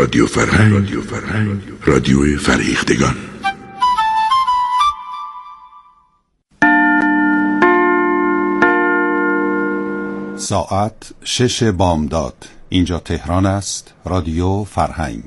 رادیو فرهنگ، رادیو فرهیختگان. ساعت 6 بامداد. اینجا تهران است. رادیو فرهنگ.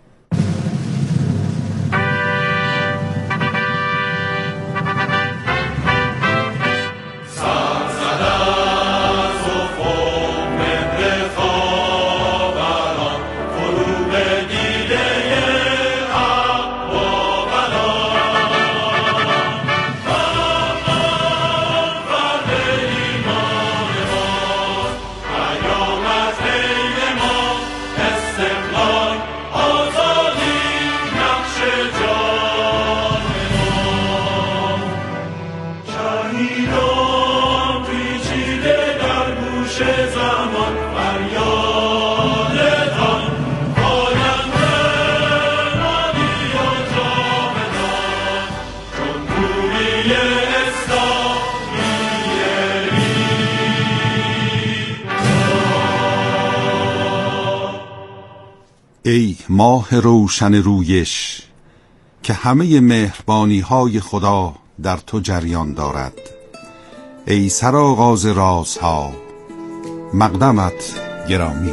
ای ماه روشن رویش که همه مهربانی های خدا در تو جریان دارد، ای سرآغاز رازها مقدمت گرامی.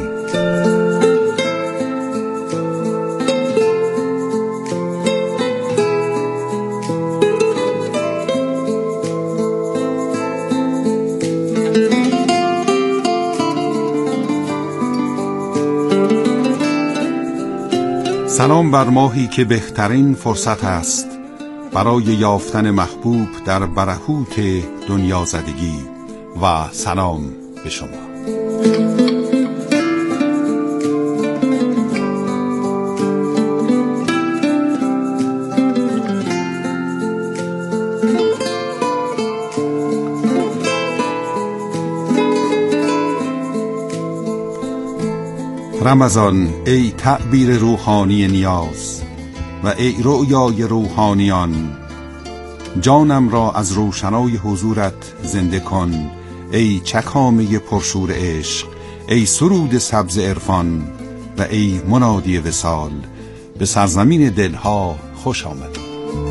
سلام بر ماهی که بهترین فرصت است برای یافتن محبوب در برهوت دنیا زدگی، و سلام به شما. رمضان ای تعبیر روحانی نیاز و ای رؤیای روحانیان، جانم را از روشنای حضورت زنده کن، ای چکامه پرشور عشق، ای سرود سبز عرفان و ای منادی وصال، به سرزمین دلها خوش آمد.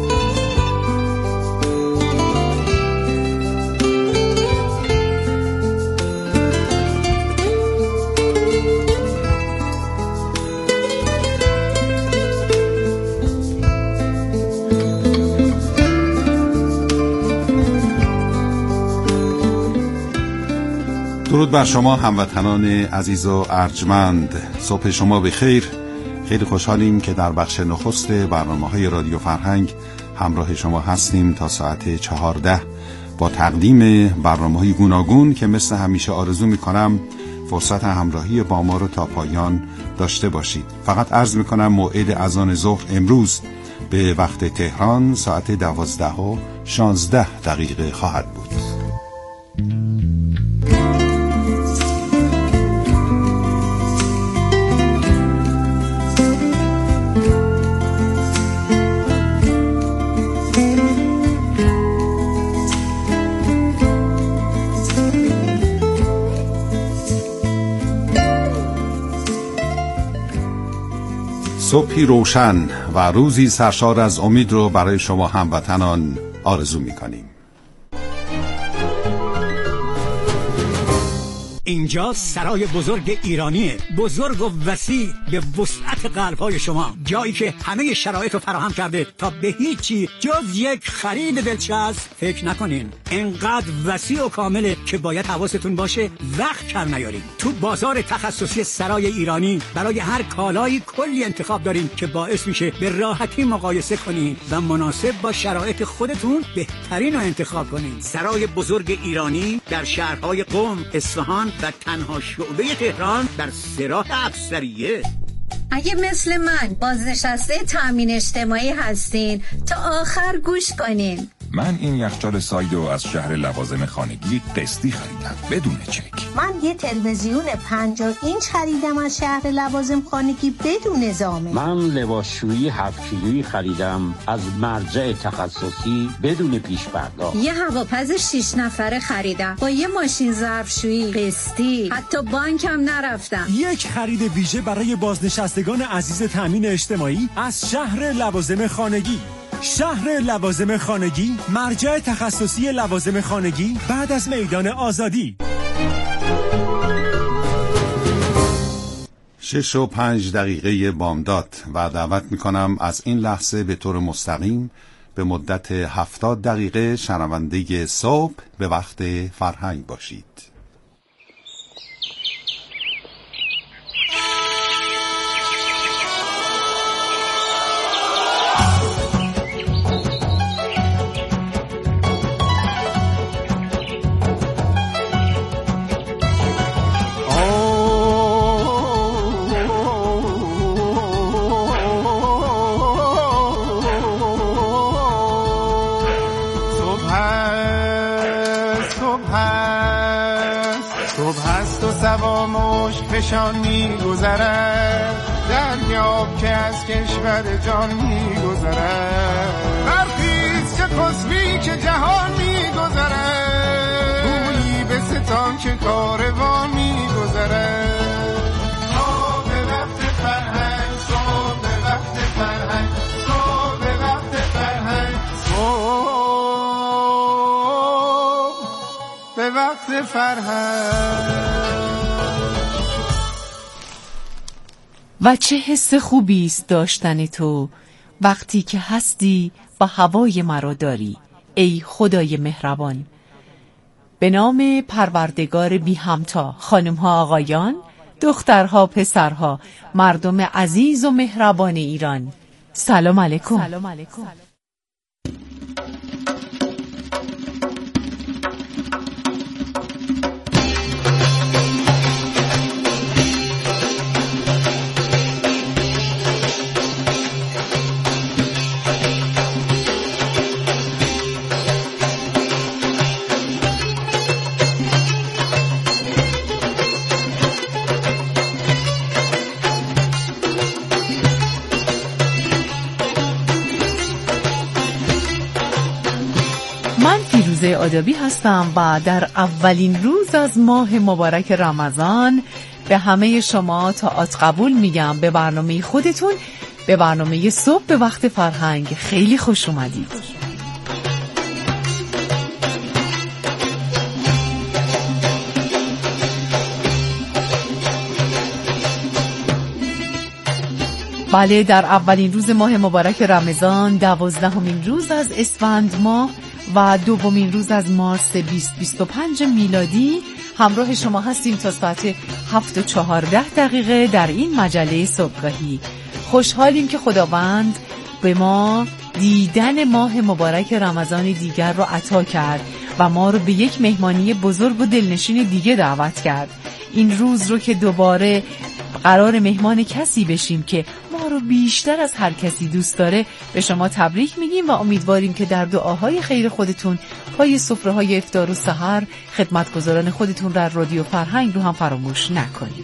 درود بر شما هموطنان عزیز و ارجمند. صبح شما بخیر. خیلی خوشحالیم که در بخش نخست برنامه‌های رادیو فرهنگ همراه شما هستیم تا ساعت 14 با تقدیم برنامه‌های گوناگون که مثل همیشه آرزو می‌کنم فرصت همراهی با ما رو تا پایان داشته باشید. فقط عرض می‌کنم موعد اذان ظهر امروز به وقت تهران ساعت 12:16 خواهد بود. صبحی روشن و روزی سرشار از امید رو برای شما هموطنان آرزو می‌کنیم. اینجا سرای بزرگ ایرانیه، بزرگ و وسیع به وسعت قلب‌های شما، جایی که همه شرایط رو فراهم کرده تا به هیچی جز یک خرید دلچسب فکر نکنین. اینقدر وسیع و کامله که باید حواستون باشه وقت کم نیارین. تو بازار تخصصی سرای ایرانی برای هر کالایی کلی انتخاب دارین که باعث میشه به راحتی مقایسه کنین و مناسب با شرایط خودتون بهترین رو انتخاب کنین. سرای بزرگ ایرانی در شهرهای قم، اصفهان و تنها شعبه تهران در سراح افسریه. اگه مثل من بازنشسته تامین اجتماعی هستین تا آخر گوش کنین. من این یخچال سایدو از شهر لوازم خانگی قسطی خریدم بدون چک. من یه تلویزیون 50 اینچ خریدم از شهر لوازم خانگی بدون ضامن. من لباسشویی 7 کیلویی خریدم از مرجع تخصصی بدون پیش پرداخت. یه هواپز 6 نفره خریدم با یه ماشین ظرفشویی قسطی، حتی بانکم نرفتم. یک خرید ویژه برای بازنشستگان عزیز تامین اجتماعی از شهر لوازم خانگی. شهر لوازم خانگی، مرجع تخصصی لوازم خانگی بعد از میدان آزادی. 6:05 بامداد و دعوت میکنم از این لحظه به طور مستقیم به مدت 70 دقیقه شنونده صبح به وقت فرهنگ باشید. فشان می‌گذرد دریاب که از کشور جان می‌گذرد برخیز چه خسبی که جهان می‌گذرد گویی به ستان که کاروان می‌گذرد. صبح به وقت فرهنگ، صبح به وقت فرهنگ، صبح به وقت فرهنگ، صبح به وقت فرهنگ. و چه حس خوبی است داشتن تو وقتی که هستی و هوای مرا داری ای خدای مهربان. به نام پروردگار بی همتا، خانم‌ها آقایان، دخترها پسرها، مردم عزیز و مهربان ایران، سلام علیکم. سلام علیکم. آدابی هستم و در اولین روز از ماه مبارک رمضان به همه شما تاعت قبول میگم به برنامه خودتون، به برنامه صبح به وقت فرهنگ. خیلی خوش اومدید. بله، در اولین روز ماه مبارک رمضان، 12مین روز از اسفند ماه و 2مین روز از مارس 2025 میلادی همراه شما هستیم تا ساعت 7:14 در این مجله صبحگاهی. خوشحالیم که خداوند به ما دیدن ماه مبارک رمضان دیگر رو عطا کرد و ما رو به یک مهمانی بزرگ و دلنشین دیگه دعوت کرد. این روز رو که دوباره قرار مهمان کسی بشیم که ما رو بیشتر از هر کسی دوست داره، به شما تبریک میگیم و امیدواریم که در دعاهای خیر خودتون پای سفره‌های افطار و سحر خدمتگزاران خودتون در رادیو فرهنگ رو هم فراموش نکنید.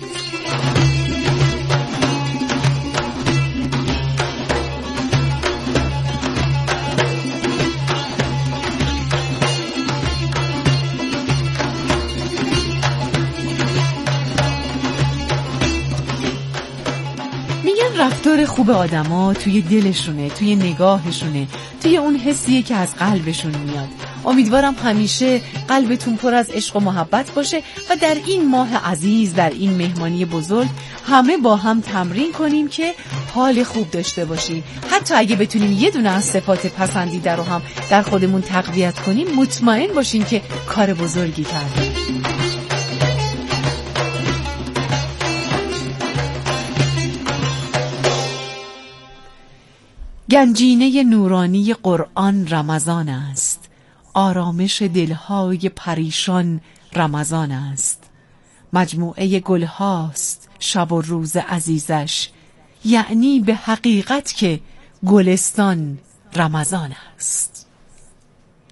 رفتار خوب آدما توی دلشونه، توی نگاهشونه، توی اون حسیه که از قلبشون میاد. امیدوارم همیشه قلبتون پر از عشق و محبت باشه و در این ماه عزیز، در این مهمانی بزرگ همه با هم تمرین کنیم که حال خوب داشته باشیم. حتی اگه بتونیم یه دونه از صفات پسندیده رو هم در خودمون تقویت کنیم، مطمئن باشین که کار بزرگی کردیم. گنجینه نورانی قرآن رمضان است، آرامش دلهای پریشان رمضان است. مجموعه گلهاست شب و روز عزیزش، یعنی به حقیقت که گلستان رمضان است.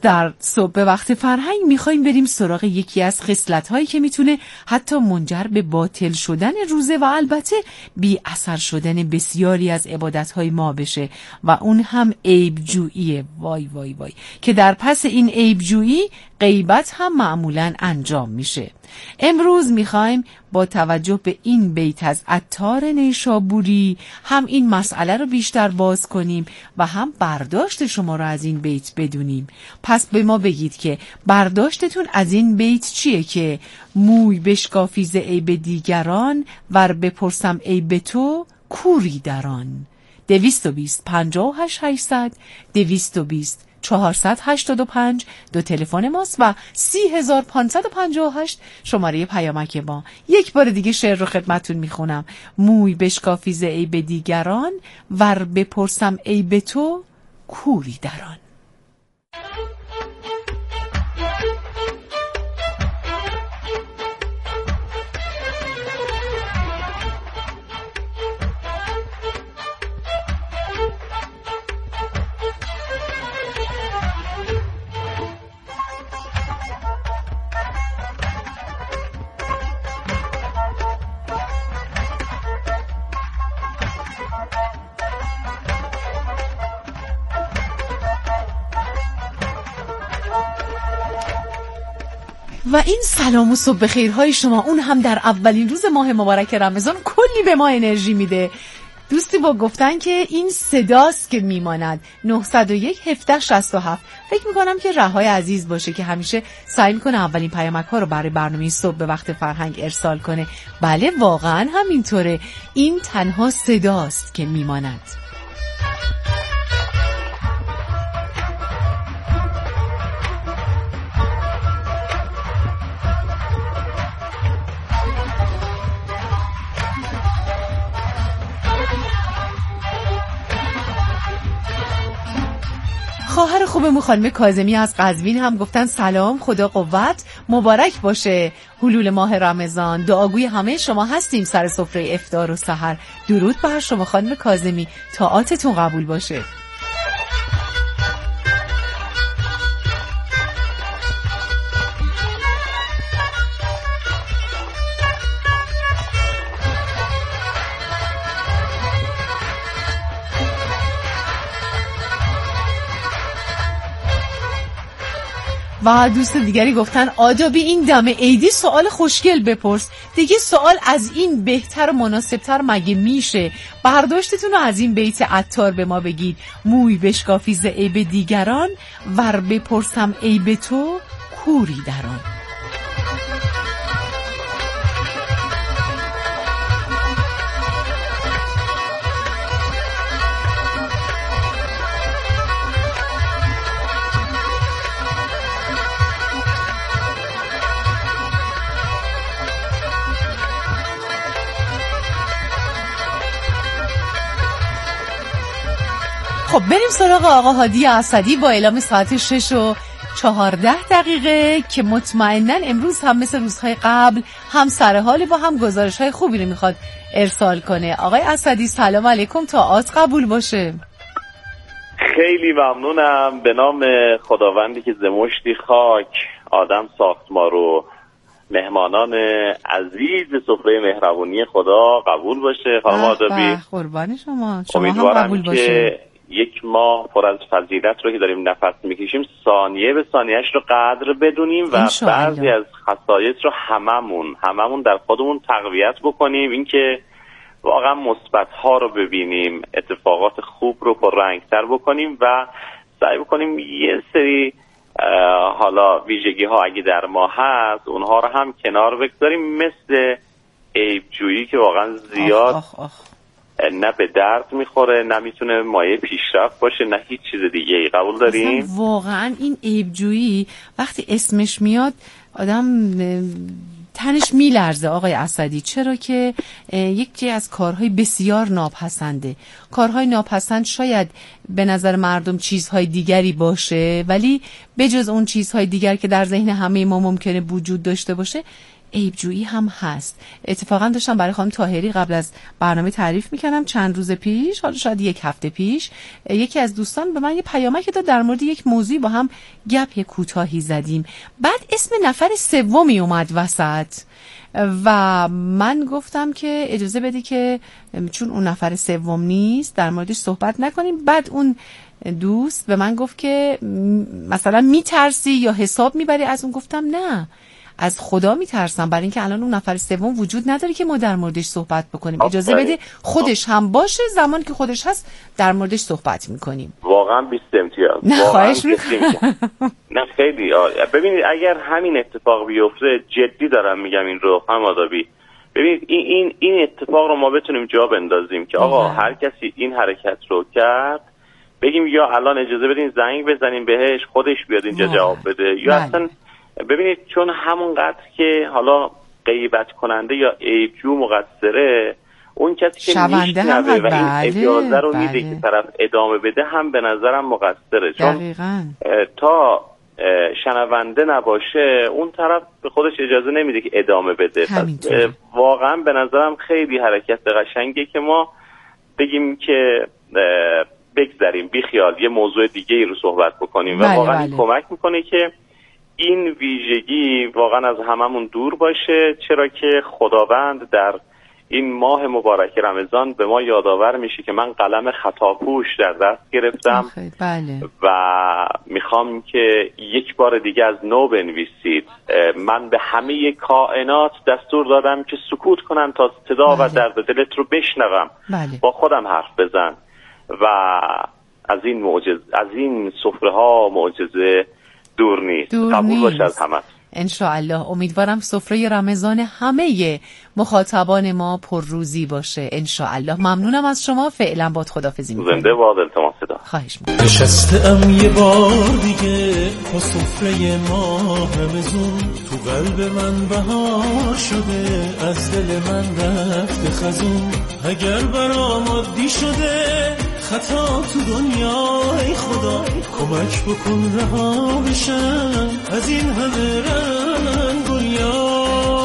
در صبح وقت فرهنگ میخوایم بریم سراغ یکی از خصلت‌هایی که میتونه حتی منجر به باطل شدن روزه و البته بی اثر شدن بسیاری از عبادت‌های ما بشه و اون هم عیب‌جویی. وای وای وای که در پس این عیب‌جویی غیبت هم معمولاً انجام میشه. امروز میخوایم با توجه به این بیت از عطار نیشابوری هم این مسئله رو بیشتر باز کنیم و هم برداشت شما رو از این بیت بدونیم. پس به ما بگید که برداشتتون از این بیت چیه که موی بشکافی ز عیب دیگران ور بپرسم عیب تو کوری دران. 220 58 800 220 485 دو تلفن ماست و 30558 شماره پیامک ما. یک بار دیگه شعر رو خدمتون میخونم. موی بشکافی ز عیب دیگران ور بپرسم عیب تو کوری دران. و این سلام و صبح بخیرهای شما اون هم در اولین روز ماه مبارک رمضان کلی به ما انرژی میده. دوستی با گفتن که این صداست که میماند. 901 17 67. فکر میکنم که رهای عزیز باشه که همیشه سعی میکنه اولین پیامک ها رو برای برنامه صبح به وقت فرهنگ ارسال کنه. بله واقعا همینطوره. این تنها صداست که میماند. خواهر خوبمون خانم کاظمی از قزوین هم گفتن سلام، خدا قوت، مبارک باشه حلول ماه رمضان. دعاگوی همه شما هستیم سر سفره افطار و سحر. درود بر شما خانم کاظمی، طاعاتتون قبول باشه. و دوست دیگری گفتن آدابی این دم عیدی سوال خوشگل بپرس دیگه. سوال از این بهتر و مناسبتر مگه میشه؟ برداشتتون رو از این بیت عطار به ما بگید. موی بشکافی ز عیب دیگران ور بپرسم عیب تو کوری دران. خب بریم سراغ آقا هادی اسدی با اعلام ساعت 6:14 که مطمئناً امروز هم مثل روزهای قبل هم سر حال با هم گزارش‌های خوبی رو میخواد ارسال کنه. آقای اسدی سلام علیکم، طاعات قبول باشه. خیلی ممنونم. به نام خداوندی که ز مشتی خاک آدم ساخت ما رو، مهمانان عزیز سفره مهربونی خدا قبول باشه. خانم آدابی قربان شما هم قبول باشه. یک ماه پر از فضیلت رو که داریم نفس میکشیم ثانیه به ثانیه‌اش رو قدر بدونیم و بعضی از خصایص رو هممون در خودمون تقویت بکنیم. اینکه واقعا مثبت‌ها رو ببینیم، اتفاقات خوب رو پررنگ‌تر بکنیم و سعی بکنیم یه سری حالا ویژگی‌ها اگه در ما هست اونها رو هم کنار بگذاریم، مثل عیب‌جویی که واقعا زیاد نه به درد میخوره، نه میتونه مایه پیشرفت باشه، نه هیچ چیز دیگه ای. قبول دارین؟ واقعا این عیب‌جویی وقتی اسمش میاد آدم تنش میلرزه آقای اسدی، چرا که یکی از کارهای بسیار ناپسنده. کارهای ناپسند شاید به نظر مردم چیزهای دیگری باشه، ولی بجز اون چیزهای دیگر که در ذهن همه ما ممکنه وجود داشته باشه، عیبجویی هم هست. اتفاقا داشتم برای خانم طاهری قبل از برنامه تعریف میکنم، چند روز پیش، حالا شاید 1 هفته پیش، یکی از دوستان به من یه پیامک داد در مورد یک موضوعی، با هم گپ کوتاهی زدیم، بعد اسم نفر سومی اومد وسط و من گفتم که اجازه بدی که چون اون نفر سوم نیست در موردش صحبت نکنیم. بعد اون دوست به من گفت که مثلا میترسی یا حساب میبری از اون. گفتم نه، از خدا میترسم، برای اینکه الان اون نفر سوم وجود نداره که ما در موردش صحبت بکنیم. اجازه بده خودش هم باشه، زمان که خودش هست در موردش صحبت میکنیم. واقعا 20 امتیاز. نه خواهش میکنم. نه خیلی ببینید اگر همین اتفاق بیفته، جدی دارم میگم این رو خانم آدابی، ببینید این اتفاق رو ما بتونیم جا بندازیم که آقا هر کسی این حرکت رو کرد بگیم یا الان اجازه بدین زنگ بزنیم بهش خودش بیاد اینجا جواب بده، یا اصلا ببینید چون همونقدر که حالا غیبت کننده یا عیبجو مقصره، اون کسی که میشنوه و این اجازه رو میده که طرف ادامه بده هم به نظرم مقصره. چون تا شنونده نباشه اون طرف به خودش اجازه نمیده که ادامه بده. واقعا به نظرم خیلی حرکت قشنگه که ما بگیم که بگذاریم بیخیال یه موضوع دیگه ای رو صحبت بکنیم و واقعا کمک میکنه که این ویژگی واقعا از هممون دور باشه، چرا که خداوند در این ماه مبارک رمضان به ما یادآور میشه که من قلم خطاپوش در دست گرفتم و میخوام که یک بار دیگه از نو بنویسید. من به همه کائنات دستور دادم که سکوت کنن تا صدا و درد دلت رو بشنوم. با خودم حرف بزن و از این سفره ها معجزه دور نیست. قبول باشه از همه. انشاءالله. امیدوارم سفره رمضان همه مخاطبان ما پر روزی باشه انشاءالله. ممنونم از شما. فعلا باد خداحافظی می‌کنم. زنده باد. التماس صدا. خواهش می‌کنم. نشستم یه بار دیگه با سفره ما رمضان، تو قلب من بهار شده، از دل من رفته خزون. اگر برام عادی شده خطا تو دنیا، ای خدا کمک بکن رها بشم از این همه رنگولیا.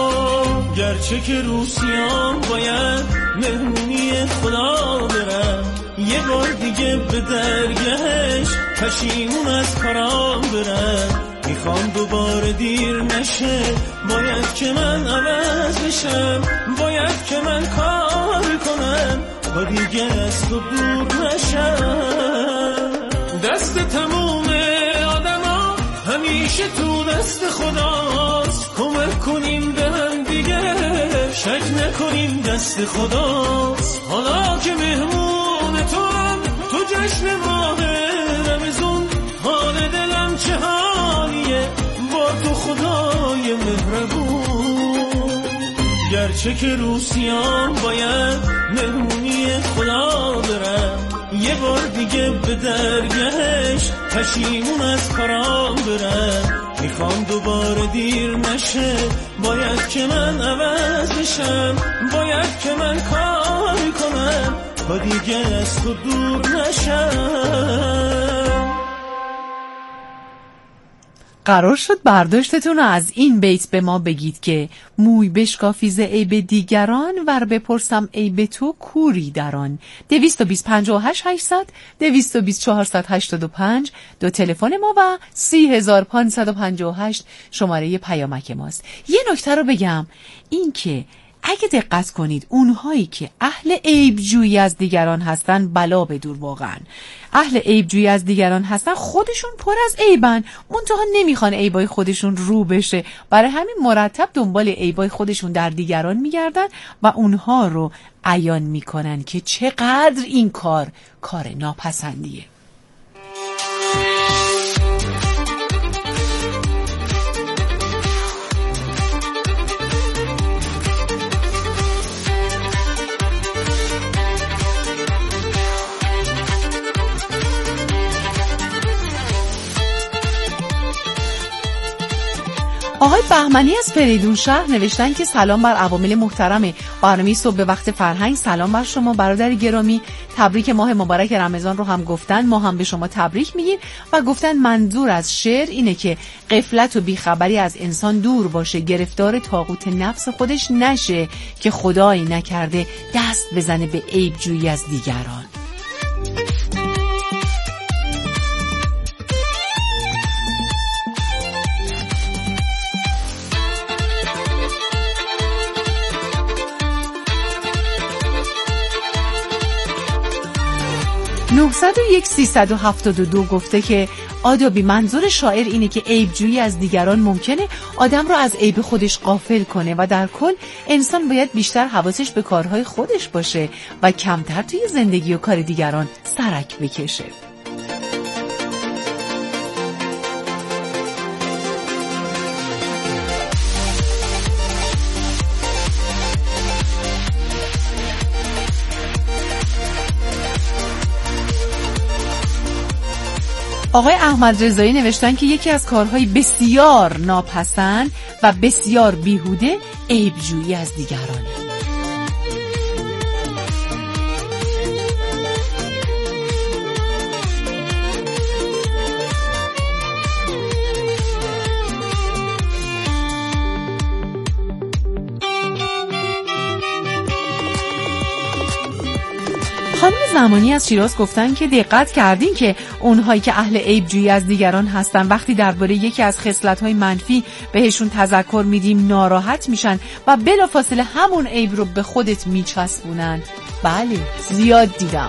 گرچه که روسیام باید مهمونی خدا برم، یه بار دیگه به درگهش پشیمون از کارام برم. میخوام دوباره دیر نشه، باید که من عوض بشم، باید که من کار کنم تا دیگه از تو دور نشم. دست تموم آدما همیشه تو دست خداست، کمک کنیم به هم دیگه، شک نکنیم دست خداست. حالا که مهمون تو هم تو جشن ماه رمضان، حال دلم چه حالیه با تو خدای مهربون. گرچه که روسیام باید مهمونی خدا برم، یه بار دیگه به درگهش پشیمون از کارام برم. میخوام دوباره دیر نشه، باید که من عوض بشم، باید که من کار کنم تا دیگه از تو دور نشم. قرار شد برداشتتون از این بیت به ما بگید که موی بشکافی ز عیب دیگران، ور بپرسم عیب تو کوری در آن. 220 58 800 220 485 دو تلفن ما و 30558 شماره پیامک ماست. یه نکته رو بگم، این که اگه دقت کنید اونهایی که اهل عیبجویی از دیگران هستن بلا بدور، واقعا اهل عیبجویی از دیگران هستن، خودشون پر از عیبن، منتها نمیخوان عیبای خودشون رو بشه، برای همین مرتب دنبال عیبای خودشون در دیگران میگردن و اونها رو عیان میکنن که چقدر این کار ناپسندیه. آقای بهمنی از فریدون شهر نوشتن که سلام بر عوامل محترم برنامه صبح به وقت فرهنگ. سلام بر شما برادر گرامی، تبریک ماه مبارک رمضان رو هم گفتن، ما هم به شما تبریک میگیم و گفتن منظور از شعر اینه که غفلت و بیخبری از انسان دور باشه، گرفتار طاغوت نفس خودش نشه که خدایی نکرده دست بزنه به عیب جویی از دیگران. 901-372 گفته که آدابی منظور شاعر اینه که عیب جویی از دیگران ممکنه آدم رو از عیب خودش غافل کنه و در کل انسان باید بیشتر حواسش به کارهای خودش باشه و کمتر توی زندگی و کار دیگران سرک بکشه. آقای احمد رضایی نوشتن که یکی از کارهای بسیار ناپسند و بسیار بیهوده عیب‌جویی از دیگرانه. خانم زمانی از شیراز گفتن که دقت کردین که اونهایی که اهل عیب جویی از دیگران هستن وقتی درباره یکی از خصلت‌های منفی بهشون تذکر میدیم ناراحت میشن و بلافاصله همون عیب رو به خودت میچسبونن. بله، زیاد دیدم.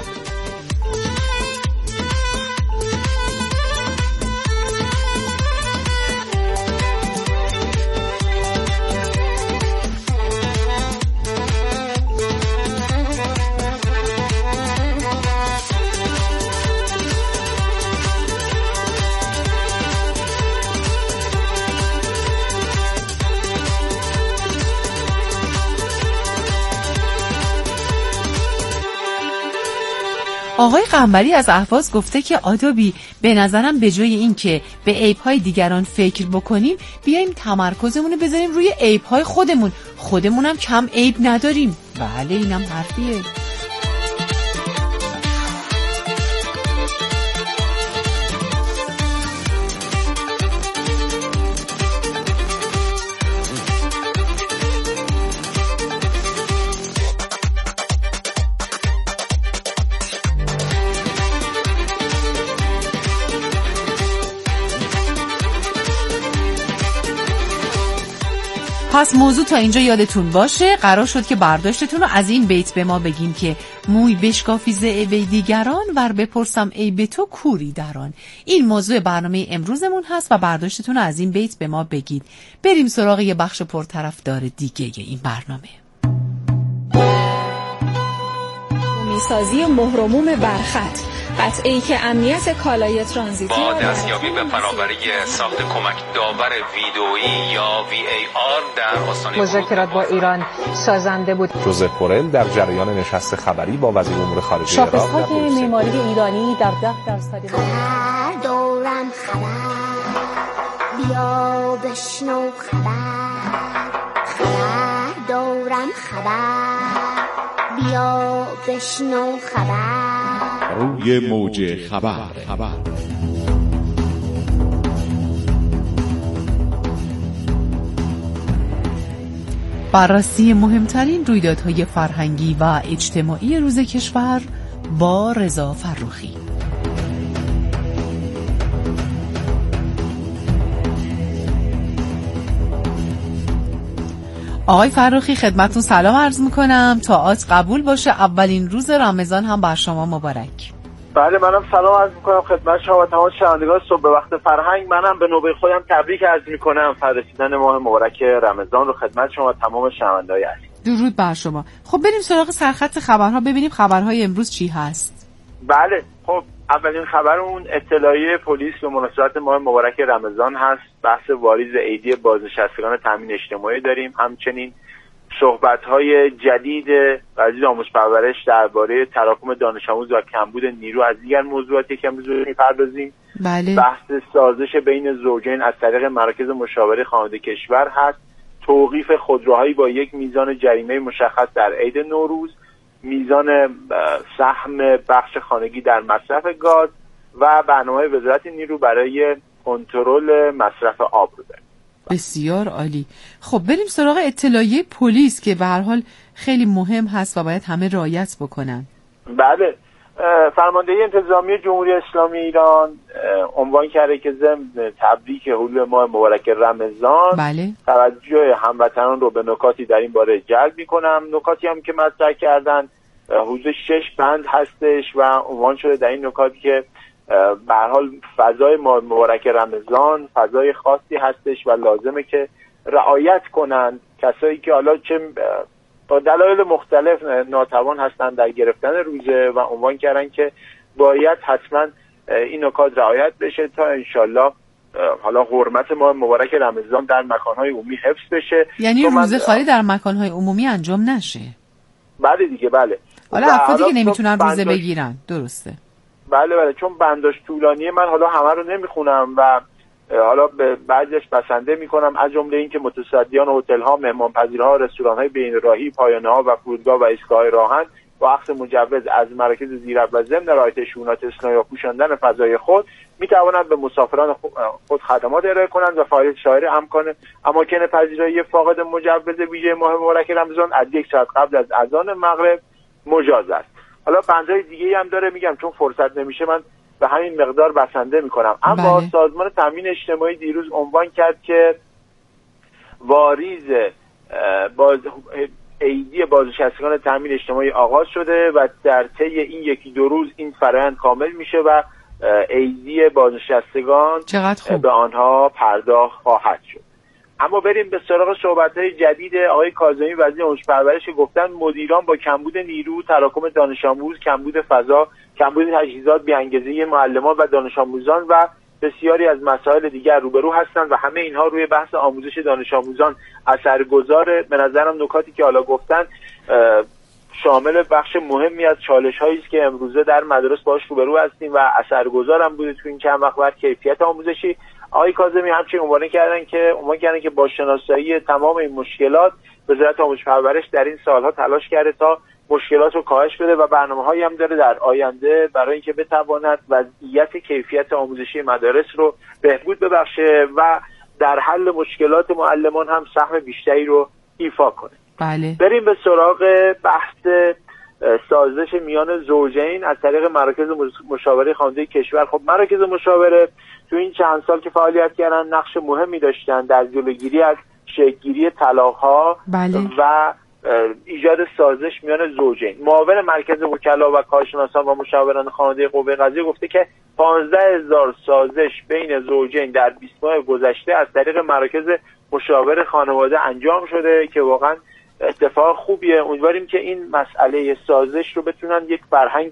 آقای قنبری از اهواز گفته که آدابی به نظرم به جای این که به عیب‌های دیگران فکر بکنیم بیایم تمرکزمون رو بذاریم روی عیب‌های خودمونم کم عیب نداریم. بله، اینم حرفیه. پس موضوع تا اینجا یادتون باشه. قرار شد که برداشتتون رو از این بیت به ما بگیم که موی بشکافی ز عیب دیگران ور بپرسم عیب تو کوری دران. این موضوع برنامه امروزمون هست و برداشتتون رو از این بیت به ما بگید. بریم سراغ یه بخش پرطرفدار دیگه این برنامه. میسازی مهرموم برخط، قطعه‌ای که امنیت کالای ترانزیتی با دستیابی به فناوری ساخت کمک داور ویدئویی یا VAR در آستانه مذاکرات با ایران سازنده بود. جوزف بورل در جریان نشست خبری با وزیر امور خارجه ایران شاخص‌های معماری ایرانی در 10% خبر دورم خبر بیا بشنو خبر دورم خبر بیا بشنو خبر روی موج خبر. بررسی مهمترین رویدادهای فرهنگی و اجتماعی روز کشور با رضا فروخی. آقای فروخی خدمتتون سلام عرض میکنم. طاعات قبول باشه. اولین روز رمضان هم بر شما مبارک. بله، منم سلام عرض میکنم خدمت شما و تمام شنوندگان صبح به وقت فرهنگ. منم به نوبه خودم تبریک عرض میکنم فرارسیدن ماه مبارک رمضان رو خدمت شما و تمام شنوندگان عزیز. درود بر شما. خب بریم سراغ سرخط خبرها ببینیم خبرهای امروز چی هست. بله، خب اولین خبرمون اطلاعیه پلیس به مناسبت ماه مبارک رمضان هست. بحث واریز عیدی بازنشستگان تامین اجتماعی داریم. همچنین صحبت‌های جدید وزیر آموزش پرورش درباره تراکم دانش آموز و کمبود نیرو از دیگر موضوعات یکم می‌پردازیم. بله. بحث سازش بین زوجین از طریق مراکز مشاوره خانواده کشور هست. توقیف خودروهایی با یک میزان جریمه مشخص در عید نوروز، میزان سهم بخش خانگی در مصرف گاز و برنامه وزارت نیرو برای کنترل مصرف آب رو داریم. بسیار عالی. خب بریم سراغ اطلاعیه پلیس که به هر حال خیلی مهم هست و باید همه رعایت بکنن. بله، فرماندهی انتظامی جمهوری اسلامی ایران عنوان کرده که ضمن تبریک حلول ماه مبارک رمضان بله. توجه هموطنان رو به نکاتی در این باره جلب می‌کنم. نکاتی هم که مطرح کردن حدود 6 بند هستش و عنوان شده در این نکاتی که به هر حال فضای ماه مبارک رمضان فضای خاصی هستش و لازمه که رعایت کنند کسایی که حالا چه با دلایل مختلف ناتوان هستند در گرفتن روزه و عنوان کردن که باید حتما این نکات رعایت بشه تا انشالله حالا حرمت ماه مبارک رمضان در مکانهای عمومی حفظ بشه. یعنی روزه خواری در مکانهای عمومی انجام نشه. بله دیگه، بله. حالا افرادی که نمیتونن روزه بگیرن، درسته. بله چون بنداش طولانیه من حالا همه رو نمیخونم و حالا به بعضیش بسنده میکنم، از جمله این که متصدیان هتل‌ها، مهمانپذیرها، رستوران‌های بین‌راهی، پایانه‌ها و فرودگاه و ایستگاه راهن با اخذ مجوز از مراکز زیرک و ضمن رعایت شؤونات اسلامی و پوشاندن فضای خود میتوانند به مسافران خود خدمات ارائه کنند و فعالیت شاهر اماکن پذیرایی فاقد مجوز ویژه ماه مبارک رمضان از 1 ساعت قبل از اذان مغرب مجاز است. حالا بندهای دیگه‌ای هم داره میگم چون فرصت نمیشه من به همین مقدار بسنده میکنم. اما بله. سازمان تامین اجتماعی دیروز عنوان کرد که واریز عیدی بازنشستگان تامین اجتماعی آغاز شده و در طی این 1-2 روز این فرآیند کامل میشه و عیدی بازنشستگان به آنها پرداخت خواهد شد. اما بریم به سراغ صحبت‌های جدید آقای کاظمی وزیر آموزش پرورش که گفتن مدیران با کمبود نیرو، تراکم دانش آموز، کمبود فضا، کمبود تجهیزات، بی‌انگیزی معلمان و دانش آموزان و بسیاری از مسائل دیگر روبرو هستند و همه اینها روی بحث آموزش دانش آموزان اثرگذاره. به نظرم نکاتی که حالا گفتن شامل بخش مهمی از چالش‌هایی است که امروزه در مدارس باهاش روبرو هستیم و اثرگذارم بوده تو این چند وقت بر کیفیت آموزشی. آقای کاظمی همچنین عنوان کردن که با شناسایی تمام این مشکلات وزارت آموزش پرورش در این سالها تلاش کرده تا مشکلات رو کاهش بده و برنامه‌هایی هم داره در آینده برای اینکه بتواند وضعیت کیفیت آموزشی مدارس رو بهبود ببخشه و در حل مشکلات معلمان هم سهم بیشتری رو ایفا کنه. بله. بریم به سراغ بحث سازش میان زوجین از طریق مراکز مشاوره خانواده کشور. خب مراکز مشاوره تو این چند سال که فعالیت کردن نقش مهمی داشتن در جلوگیری از شکل‌گیری طلاق‌ها بله. و ایجاد سازش میان زوجین. معاون مرکز وکلا و کارشناسان و مشاوران خانواده قوه قضاییه گفته که 15,000 سازش بین زوجین در 20 ماه گذشته از طریق مراکز مشاور خانواده انجام شده که واقعا اتفاق خوبیه. امیدواریم که این مسئله سازش رو بتونن یک فرهنگ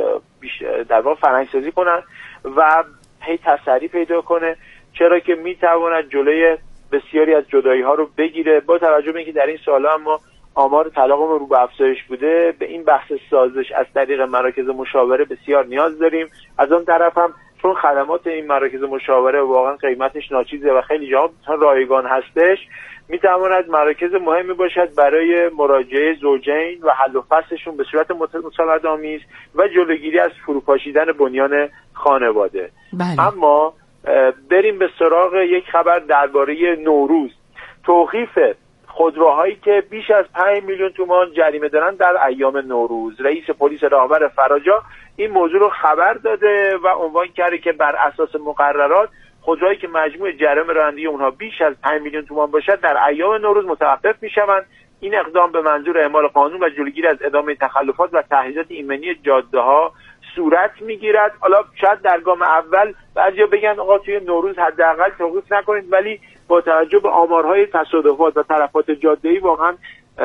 در واقع فرهنگ سازی کنن و هی تسری پیدا کنه، چرا که میتواند جلوی بسیاری از جدایی ها رو بگیره. با توجه به اینکه در این سال‌ها اما آمار طلاق رو به افزایش بوده، به این بحث سازش از طریق مراکز مشاوره بسیار نیاز داریم. از اون طرف هم چون خدمات این مراکز مشاوره واقعا قیمتش ناچیزه و خیلی جاها رایگان هستش، میتواند مراکز مهمی باشد برای مراجعه زوجین و حل و فصلشون به صورت مساعده‌آمیز و جلوگیری از فروپاشیدن بنیان خانواده. بله. اما بریم به سراغ یک خبر درباره نوروز. توقیف خودروهایی که بیش از 5 میلیون تومان جریمه دارن در ایام نوروز. رئیس پلیس راهور فراجا این موضوع رو خبر داده و عنوان کرده که بر اساس مقررات خودروهایی که مجموع جریمه رانندگی اونها بیش از 5 میلیون تومان باشد در ایام نوروز متوقف میشوند. این اقدام به منظور اعمال قانون و جلوگیری از ادامه تخلفات و تحریزات ایمنی جاده‌ها صورت میگیرد. حالا شاید در گام اول بعضیا بگن آقا توی نوروز حداقل توقیف نکنید، ولی با توجه به آمارهای تصادفات و تلفات جاده‌ای واقعا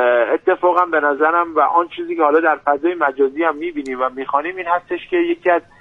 اتفاقا به نظرم و آن چیزی که حالا در فضای مجازی هم میبینیم و میخوانیم این هستش که یکی از